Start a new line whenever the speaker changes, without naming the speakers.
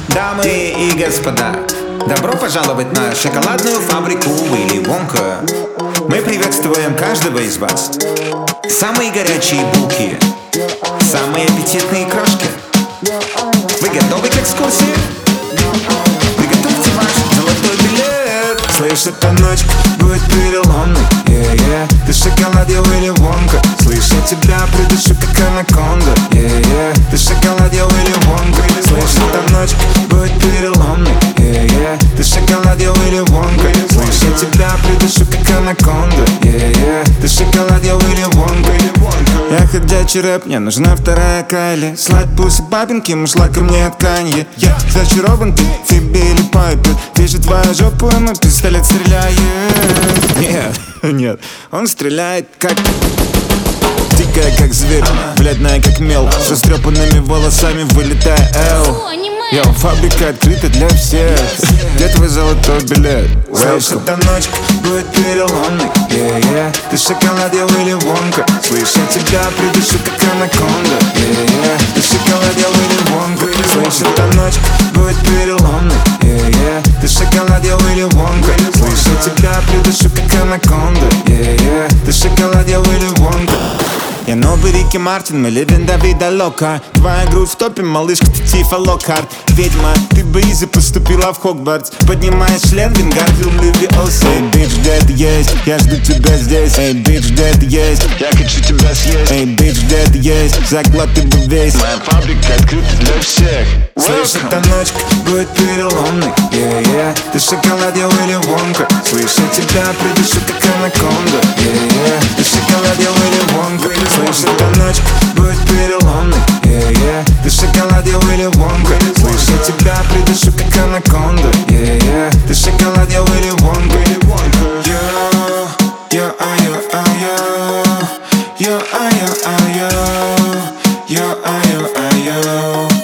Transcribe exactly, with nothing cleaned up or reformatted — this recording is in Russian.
Дамы и господа, добро пожаловать на шоколадную фабрику Уилли Вонка. Мы приветствуем каждого из вас. Самые горячие булки, самые аппетитные крошки. Вы готовы к экскурсии? Приготовьте ваш золотой билет.
Слышь, эта ночь будет переломной, yeah, yeah. Ты шоколад, я Уилли Вонка. Слышь, я тебя придушу, как анаконда, yeah, yeah. Ты шоколад, я Уилли Вонка. Слышь, эта ночь будет переломной, yeah, yeah. Ты шоколад, я Уилли Вонка. Слышь, я тебя придушу, как анаконда, yeah, yeah. Ты шоколад, я Уилли Вонка. Я ходячий рэп, мне нужна вторая Кайли. Слать пусы папинки, мышла ко мне от Канье. Я зачарован, ты Фиби или Пайпер. Вижу твою жопу, и мой пистолет стреляет. Нет, нет, он стреляет как... Дикая как зверь, бледная как мел, с растрепанными волосами вылетая Эл. Йо, фабрика открыта для всех. Где твой золотой билет? Слышь, эта ночь будет переломной, yeah, yeah. Ты шоколад, я Уилли Вонка. Слышь, я тебя придушу, как анаконда, yeah, yeah. Ты шоколад, я Уилли Вонка. Слышь, эта ночь будет переломной, yeah, yeah. Ты шоколад, я Уилли Вонка. Слышь, я тебя придушу, как анаконда, yeah, yeah. Ты шоколад, я Уилли Вонка. Я новый Рики Мартин, мы living Давида Лока. Твоя грудь в топе, малышка, ты Тифа Локхарт. Ведьма, ты бы изи поступила в Хогвартс. Поднимаешь шлем, Вингардиум Левиоса. Эй, бич, где ты есть? Я жду тебя здесь. Эй, бич, где ты есть? Я хочу тебя съесть. Эй, бич, где ты есть? Заклад ты бы весь. Моя фабрика открыта для всех. Слышь, эта ночь будет переломной, yeah, yeah. Ты шоколад, я Уилли Вонка. Слышь, я тебя придушу, как анаконда, yeah, yeah. Ты шоколад, я Уилли Вонка. Слышь, эта ночь будет переломной, yeah, yeah. Ты шоколад, я Уилли Вонка. Слышь, я тебя придушу, как анаконда, yeah, yeah. Ты шоколад, я Уилли Вонка. Yo, yo, ah, yo, ah, yo. Yo, ah, yo, ah, yo. Yo, ah, yo, ah, yo.